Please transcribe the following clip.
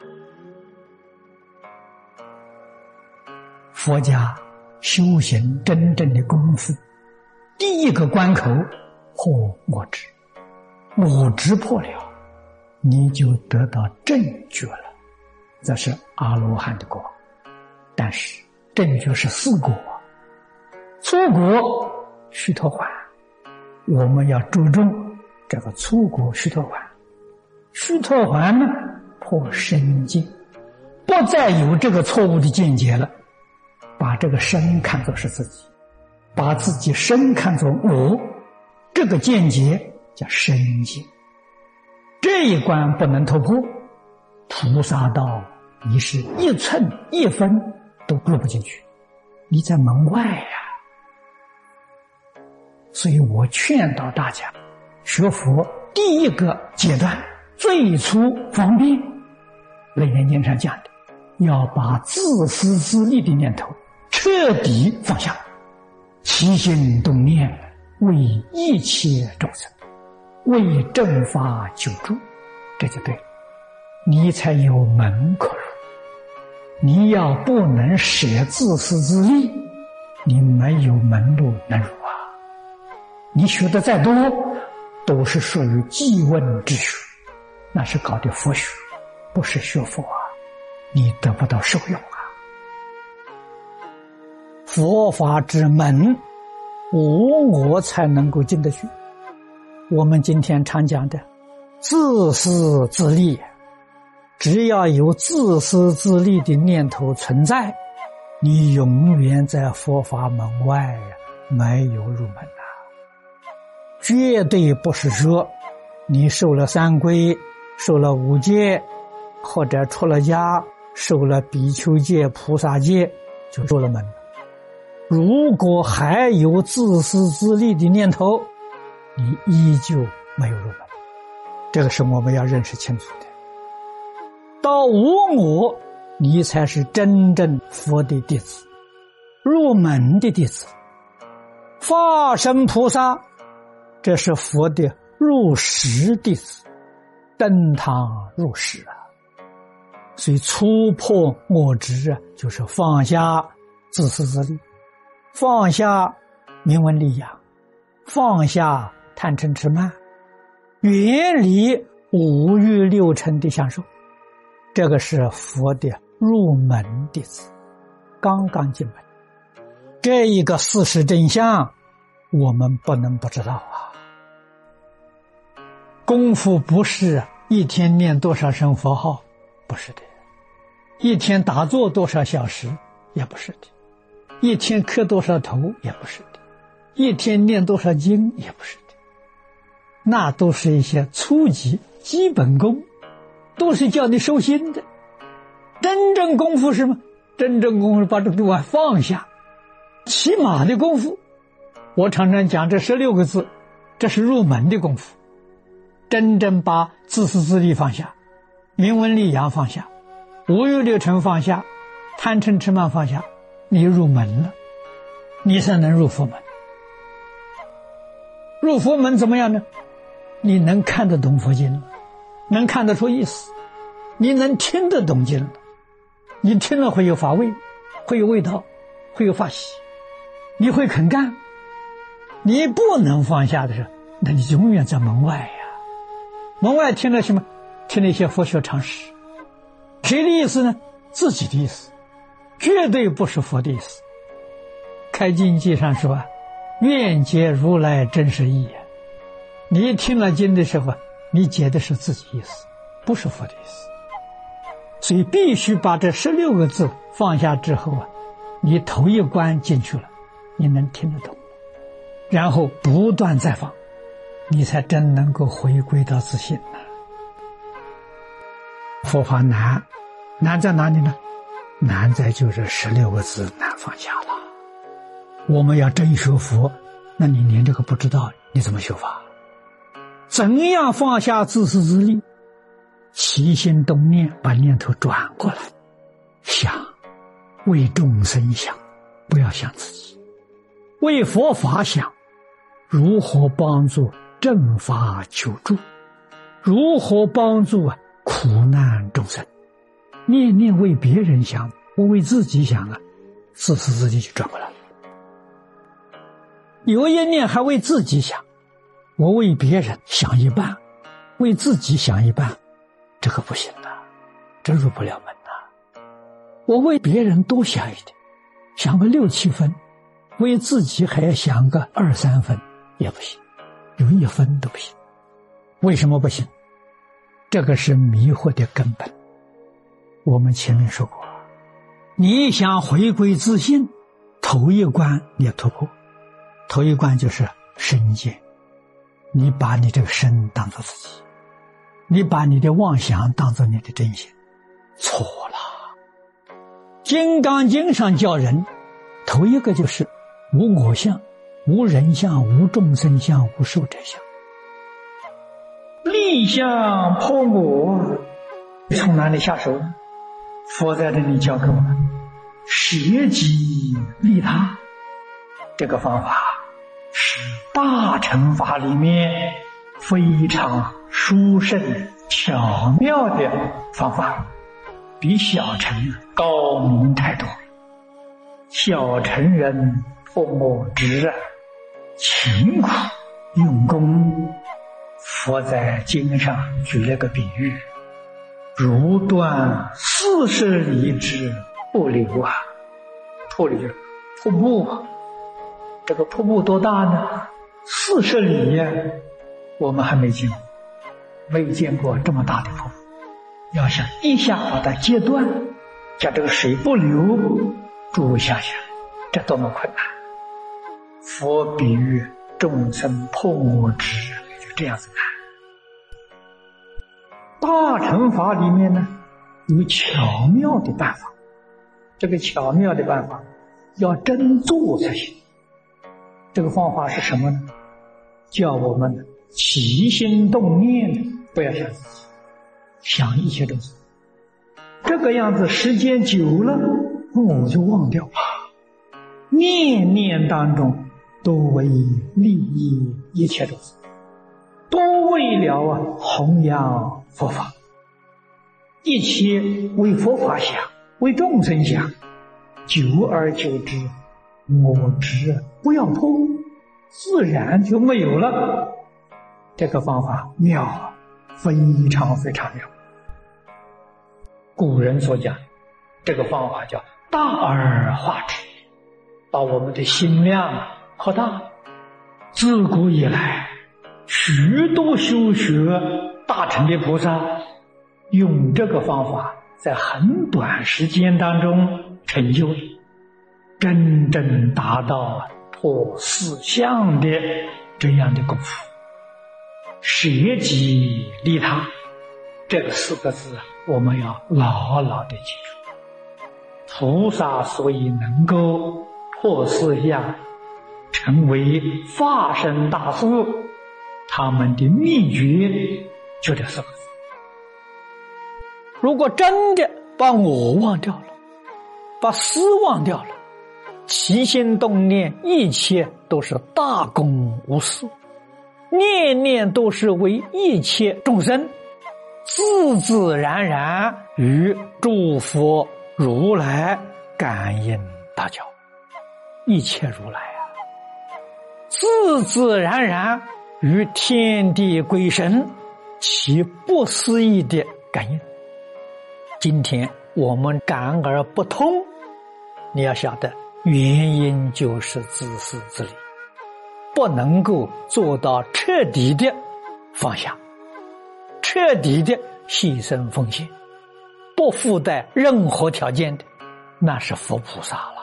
佛家修行真正的功夫，第一个关口破我执，我执破了，你就得到正觉了，这是阿罗汉的果。但是正觉是四果，初果须陀洹，我们要注重这个初果须陀洹。须陀洹呢，破身见，不再有这个错误的见解了，把这个身看作是自己，把自己身看作我，这个见解叫身见。这一关不能突破，菩萨道你是一寸一分都入不进去，你在门外呀。所以我劝导大家，学佛第一个阶段最初方便，楞严经上讲的，要把自私自利的念头彻底放下，起心动念为一切众生，为正法救助，这就对了，你才有门可入。你要不能舍自私自利，你没有门路能入啊。你学的再多，都是属于记问之学，那是搞的佛学，不是学佛啊，你得不到受用啊。佛法之门，无我才能够进得去。我们今天常讲的自私自利，只要有自私自利的念头存在，你永远在佛法门外，没有入门啊。绝对不是说你受了三皈，受了五戒，或者出了家受了比丘戒、菩萨戒就入了门。如果还有自私自利的念头，你依旧没有入门，这个是我们要认识清楚的。到无我，你才是真正佛的弟子，入门的弟子。法身菩萨，这是佛的入室弟子，登堂入室啊。所以突破我执啊，就是放下自私自利，放下名闻利养，放下贪嗔痴慢，远离五欲六尘的享受，这个是佛的入门弟子，刚刚进门。这一个事实真相，我们不能不知道啊。功夫不是一天念多少声佛号，不是的；一天打坐多少小时，也不是的；一天磕多少头，也不是的；一天念多少经，也不是的。那都是一些初级基本功，都是叫你收心的。真正功夫是什么？真正功夫是把这个碗放下，起码的功夫。我常常讲这16个字，这是入门的功夫。真正把自私自利放下，名闻利养放下，五欲六尘放下，贪嗔痴慢放下，你入门了，你才能入佛门。入佛门怎么样呢？你能看得懂佛经了，能看得出意思，你能听得懂经了，你听了会有法味，会有味道，会有法喜，你会肯干。你不能放下的时候，那你永远在门外呀。门外听了什么？听了一些佛学常识。谁的意思呢？自己的意思，绝对不是佛的意思。开经记上说，愿解如来真实义。你听了经的时候，你解的是自己意思，不是佛的意思。所以必须把这16个字放下之后啊，你头一关进去了，你能听得懂，然后不断再放，你才真能够回归到自信了。佛法难，难在哪里呢？难在就是16个字难放下了。我们要真学佛，那你连这个不知道，你怎么学法？怎样放下自私自利？起心动念，把念头转过来，想为众生想，不要想自己；为佛法想，如何帮助正法求助，如何帮助苦难众生， 念念为别人想，我为自己想啊，自私自利就转过来了。有一念还为自己想，我为别人想一半，为自己想一半，这个不行啊，这入不了门啊。我为别人多想一点，想个6、7分，为自己还要想个2、3分也不行，有1分都不行。为什么不行？这个是迷惑的根本。我们前面说过，你想回归自信，头一关你要突破。头一关就是身见，你把你这个身当作自己，你把你的妄想当作你的真心，错了。金刚经上教人，头一个就是无我相、无人相、无众生相、无寿者相。立相破我，从哪里下手？佛在这里教给我们舍己利他，这个方法是大乘法里面非常殊胜巧妙的方法，比小乘高明太多。小乘人不摸知啊，勤苦用功。佛在经上举了个比喻，如断40里之瀑流啊，瀑流瀑布啊，这个瀑布多大呢？40里呀，我们还没见过，没见过这么大的瀑布。要想一下把它截断，叫这个水不流，诸位想想，这多么困难。佛比喻众生破我执，就这样子看。大乘法里面呢，有巧妙的办法，这个巧妙的办法要真做才行。这个方法是什么呢？叫我们起心动念不要想自己，想一切东西。这个样子时间久了，我就忘掉了。念念当中都为利益一切东西，都为了弘扬佛法，一切为佛法想，为众生想，久而久之，我执不要破，自然就没有了。这个方法妙，非常非常妙。古人所讲，这个方法叫大而化之，把我们的心量扩大。自古以来，许多修学大乘的菩萨用这个方法，在很短时间当中成就，真正达到破四相的这样的功夫。舍己利他这个4个字，我们要牢牢的记住。菩萨所以能够破四相，成为化身大士，他们的秘诀就这4个字。如果真的把我忘掉了，把私忘掉了，起心动念一切都是大公无私，念念都是为一切众生，自自然然与诸佛如来感应大交。一切如来啊，自自然然与天地鬼神起不思议的感应。今天我们感而不通，你要晓得原因就是自私自利，不能够做到彻底的放下，彻底的牺牲奉献，不附带任何条件的，那是佛菩萨了。